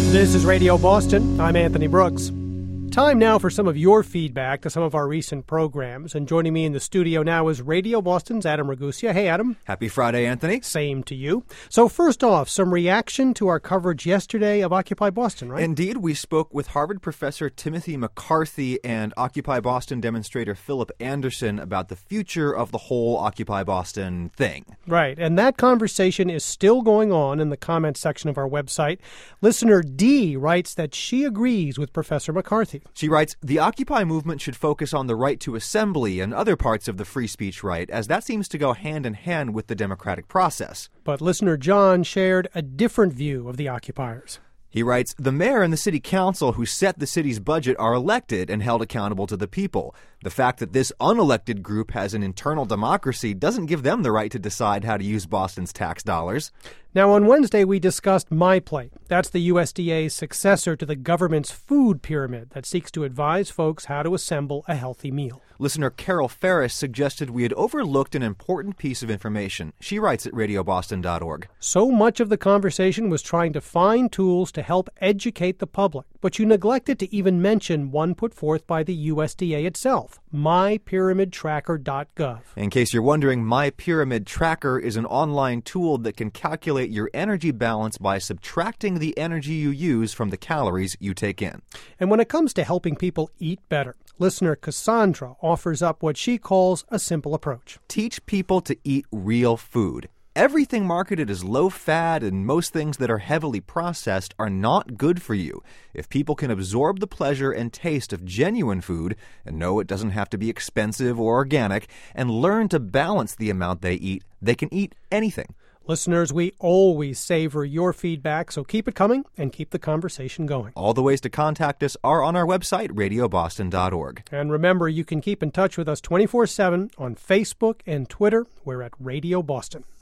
This is Radio Boston. I'm Anthony Brooks. Time now for some of your feedback to some of our recent programs. And joining me in the studio now is Radio Boston's Adam Ragusea. Hey, Adam. Happy Friday, Anthony. Same to you. So first off, some reaction to our coverage yesterday of Occupy Boston, right? Indeed, we spoke with Harvard professor Timothy McCarthy and Occupy Boston demonstrator Philip Anderson about the future of the whole Occupy Boston thing. Right, and that conversation is still going on in the comments section of our website. Listener D writes that she agrees with Professor McCarthy. She writes, the Occupy movement should focus on the right to assembly and other parts of the free speech right, as that seems to go hand in hand with the democratic process. But listener John shared a different view of the occupiers. He writes, the mayor and the city council who set the city's budget are elected and held accountable to the people. The fact that this unelected group has an internal democracy doesn't give them the right to decide how to use Boston's tax dollars. Now, on Wednesday, we discussed My Plate. That's the USDA's successor to the government's food pyramid that seeks to advise folks how to assemble a healthy meal. Listener Carol Ferris suggested we had overlooked an important piece of information. She writes at radioboston.org. So much of the conversation was trying to find tools to help educate the public, but you neglected to even mention one put forth by the USDA itself, mypyramidtracker.gov. In case you're wondering, My Pyramid Tracker is an online tool that can calculate your energy balance by subtracting the energy you use from the calories you take in. And when it comes to helping people eat better, listener Cassandra offers up what she calls a simple approach. Teach people to eat real food. Everything marketed as low-fat and most things that are heavily processed are not good for you. If people can absorb the pleasure and taste of genuine food, and know it doesn't have to be expensive or organic, and learn to balance the amount they eat, they can eat anything. Listeners, we always savor your feedback, so keep it coming and keep the conversation going. All the ways to contact us are on our website, radioboston.org. And remember, you can keep in touch with us 24/7 on Facebook and Twitter. We're at Radio Boston.